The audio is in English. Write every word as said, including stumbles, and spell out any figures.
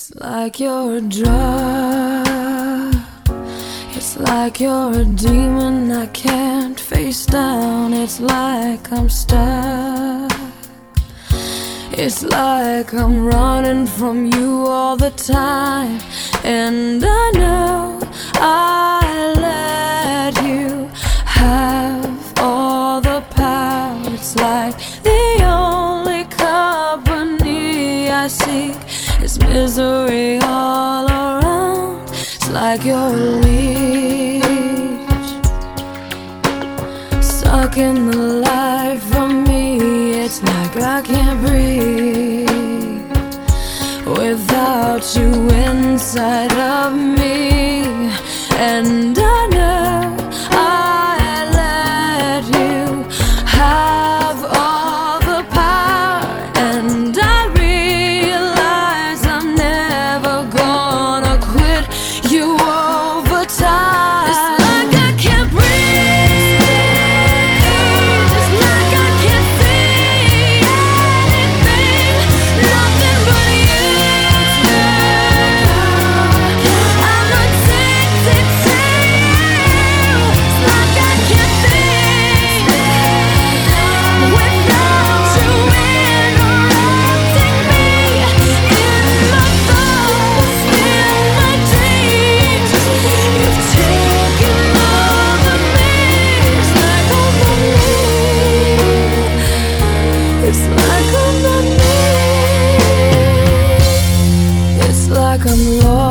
It's like you're a drug. It's like you're a demon I can't face down. It's like I'm stuck. It's like I'm running from you all the time. And I know I let you have all the power. It's like the only company I seek is misery all around. It's like you're a leech, stuck in the life of me. It's like I can't breathe without you inside of me. And I know I let you have all the power. And I realize I'm never gonna quit you over time. It's like I can't breathe. It's like I can't see anything, nothing but you. I'm addicted to you. It's like I can't think without you interrupting me in my thoughts, in my dreams. You've taken over me. It's like I'm not me. It's like I'm not me. It's like I'm lost.